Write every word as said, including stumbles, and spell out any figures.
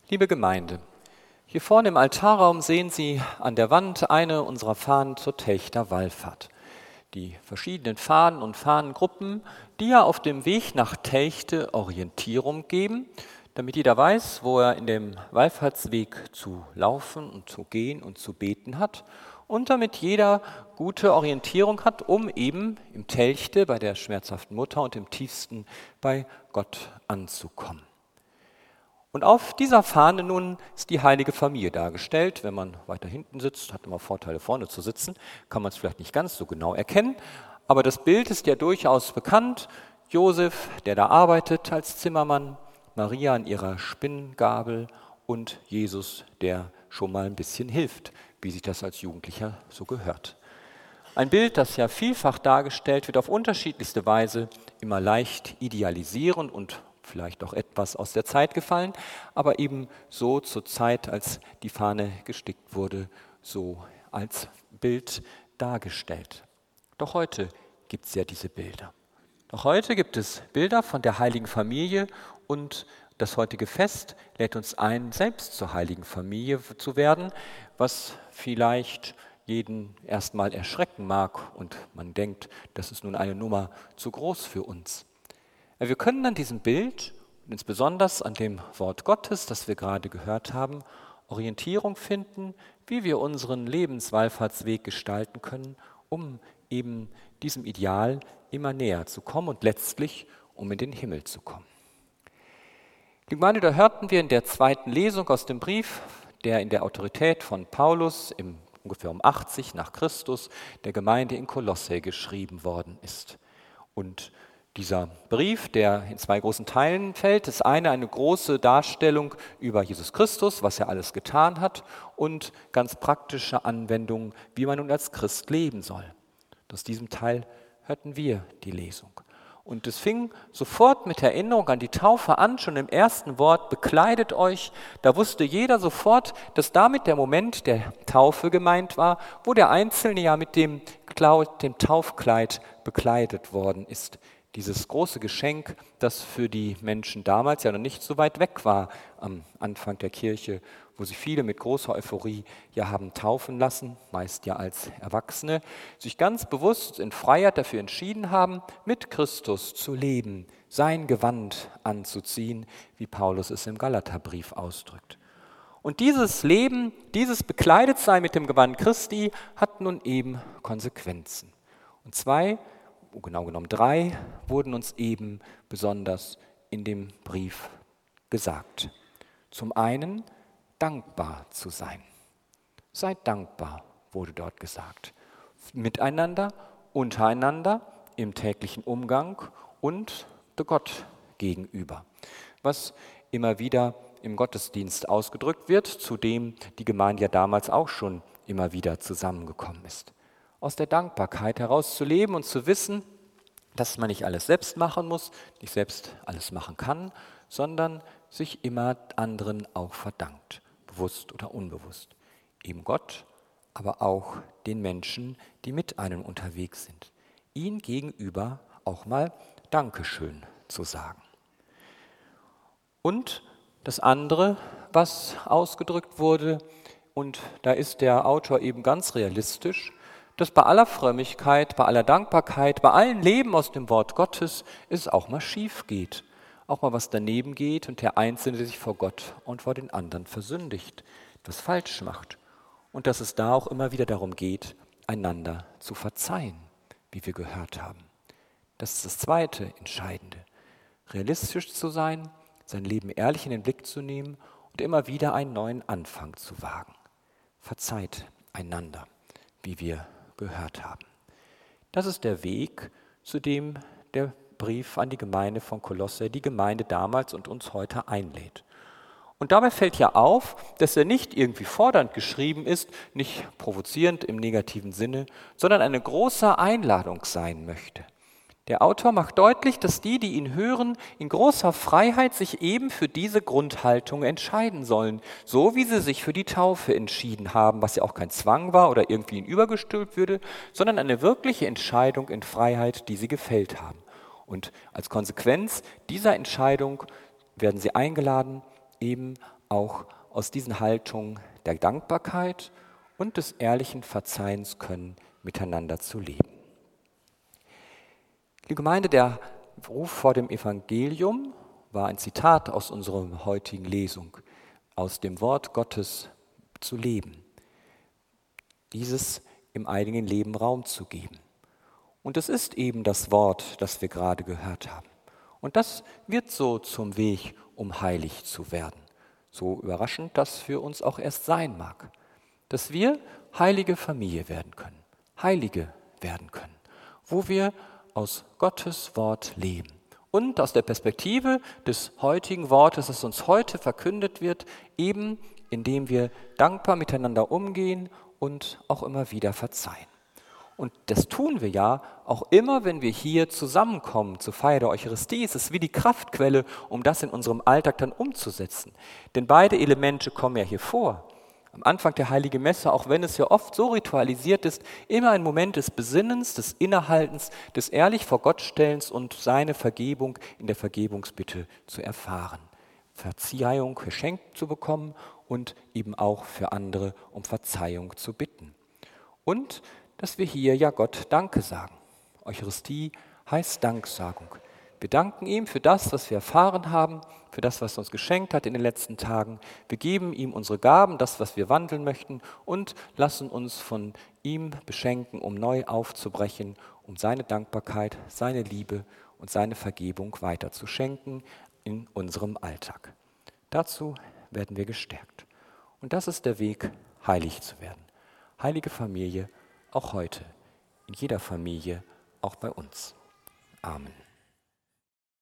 Liebe Gemeinde, hier vorne im Altarraum sehen Sie an der Wand eine unserer Fahnen zur Telchter Wallfahrt. Die verschiedenen Fahnen und Fahnengruppen, die ja auf dem Weg nach Telchte Orientierung geben, damit jeder weiß, wo er in dem Wallfahrtsweg zu laufen und zu gehen und zu beten hat und damit jeder gute Orientierung hat, um eben im Telchte bei der schmerzhaften Mutter und im tiefsten bei Gott anzukommen. Und auf dieser Fahne nun ist die heilige Familie dargestellt. Wenn man weiter hinten sitzt, hat immer Vorteile vorne zu sitzen, kann man es vielleicht nicht ganz so genau erkennen. Aber das Bild ist ja durchaus bekannt. Josef, der da arbeitet als Zimmermann, Maria an ihrer Spinngabel und Jesus, der schon mal ein bisschen hilft, wie sich das als Jugendlicher so gehört. Ein Bild, das ja vielfach dargestellt wird, auf unterschiedlichste Weise, immer leicht idealisierend und vielleicht auch etwas aus der Zeit gefallen, aber eben so zur Zeit, als die Fahne gestickt wurde, so als Bild dargestellt. Doch heute gibt es ja diese Bilder. Doch heute gibt es Bilder von der heiligen Familie und das heutige Fest lädt uns ein, selbst zur heiligen Familie zu werden, was vielleicht jeden erstmal erschrecken mag und man denkt, das ist nun eine Nummer zu groß für uns. Wir können an diesem Bild und insbesondere an dem Wort Gottes, das wir gerade gehört haben, Orientierung finden, wie wir unseren Lebenswallfahrtsweg gestalten können, um eben diesem Ideal immer näher zu kommen und letztlich um in den Himmel zu kommen. Liebe Gemeinde, da hörten wir in der zweiten Lesung aus dem Brief, der in der Autorität von Paulus im ungefähr um achtzig nach Christus der Gemeinde in Kolosse geschrieben worden ist. Und dieser Brief, der in zwei großen Teilen fällt, ist eine, eine große Darstellung über Jesus Christus, was er alles getan hat und ganz praktische Anwendungen, wie man nun als Christ leben soll. Aus diesem Teil hörten wir die Lesung. Und es fing sofort mit Erinnerung an die Taufe an, schon im ersten Wort, bekleidet euch. Da wusste jeder sofort, dass damit der Moment der Taufe gemeint war, wo der Einzelne ja mit dem, dem Taufkleid bekleidet worden ist. Dieses große Geschenk, das für die Menschen damals ja noch nicht so weit weg war, am Anfang der Kirche, wo sich viele mit großer Euphorie ja haben taufen lassen, meist ja als Erwachsene, sich ganz bewusst in Freiheit dafür entschieden haben, mit Christus zu leben, sein Gewand anzuziehen, wie Paulus es im Galaterbrief ausdrückt. Und dieses Leben, dieses Bekleidetsein mit dem Gewand Christi hat nun eben Konsequenzen. Und zwei genau genommen drei, wurden uns eben besonders in dem Brief gesagt. Zum einen, dankbar zu sein. Seid dankbar, wurde dort gesagt. Miteinander, untereinander, im täglichen Umgang und Gott gegenüber. Was immer wieder im Gottesdienst ausgedrückt wird, zu dem die Gemeinde ja damals auch schon immer wieder zusammengekommen ist. Aus der Dankbarkeit heraus zu leben und zu wissen, dass man nicht alles selbst machen muss, nicht selbst alles machen kann, sondern sich immer anderen auch verdankt, bewusst oder unbewusst. Eben Gott, aber auch den Menschen, die mit einem unterwegs sind. Ihnen gegenüber auch mal Dankeschön zu sagen. Und das andere, was ausgedrückt wurde, und da ist der Autor eben ganz realistisch, dass bei aller Frömmigkeit, bei aller Dankbarkeit, bei allem Leben aus dem Wort Gottes es auch mal schief geht, auch mal was daneben geht und der Einzelne sich vor Gott und vor den anderen versündigt, etwas falsch macht. Und dass es da auch immer wieder darum geht, einander zu verzeihen, wie wir gehört haben. Das ist das zweite Entscheidende. Realistisch zu sein, sein Leben ehrlich in den Blick zu nehmen und immer wieder einen neuen Anfang zu wagen. Verzeiht einander, wie wir gehört haben. Das ist der Weg, zu dem der Brief an die Gemeinde von Kolosse, die Gemeinde damals und uns heute einlädt. Und dabei fällt ja auf, dass er nicht irgendwie fordernd geschrieben ist, nicht provozierend im negativen Sinne, sondern eine große Einladung sein möchte. Der Autor macht deutlich, dass die, die ihn hören, in großer Freiheit sich eben für diese Grundhaltung entscheiden sollen, so wie sie sich für die Taufe entschieden haben, was ja auch kein Zwang war oder irgendwie ihnen übergestülpt würde, sondern eine wirkliche Entscheidung in Freiheit, die sie gefällt haben. Und als Konsequenz dieser Entscheidung werden sie eingeladen, eben auch aus diesen Haltungen der Dankbarkeit und des ehrlichen Verzeihens können, miteinander zu leben. Liebe Gemeinde, der Ruf vor dem Evangelium war ein Zitat aus unserer heutigen Lesung, aus dem Wort Gottes zu leben, dieses im eigenen Leben Raum zu geben. Und es ist eben das Wort, das wir gerade gehört haben. Und das wird so zum Weg, um heilig zu werden. So überraschend das für uns auch erst sein mag. Dass wir heilige Familie werden können, Heilige werden können, wo wir aus Gottes Wort leben. Und aus der Perspektive des heutigen Wortes, das uns heute verkündet wird, eben indem wir dankbar miteinander umgehen und auch immer wieder verzeihen. Und das tun wir ja auch immer, wenn wir hier zusammenkommen zur Feier der Eucharistie. Es ist wie die Kraftquelle, um das in unserem Alltag dann umzusetzen. Denn beide Elemente kommen ja hier vor. Am Anfang der Heiligen Messe, auch wenn es ja oft so ritualisiert ist, immer ein Moment des Besinnens, des Innehaltens, des ehrlich vor Gott Stellens und seine Vergebung in der Vergebungsbitte zu erfahren. Verzeihung geschenkt zu bekommen und eben auch für andere um Verzeihung zu bitten. Und dass wir hier ja Gott Danke sagen. Eucharistie heißt Danksagung. Wir danken ihm für das, was wir erfahren haben, für das, was er uns geschenkt hat in den letzten Tagen. Wir geben ihm unsere Gaben, das, was wir wandeln möchten, und lassen uns von ihm beschenken, um neu aufzubrechen, um seine Dankbarkeit, seine Liebe und seine Vergebung weiter zu schenken in unserem Alltag. Dazu werden wir gestärkt. Und das ist der Weg, heilig zu werden. Heilige Familie, auch heute, in jeder Familie, auch bei uns. Amen.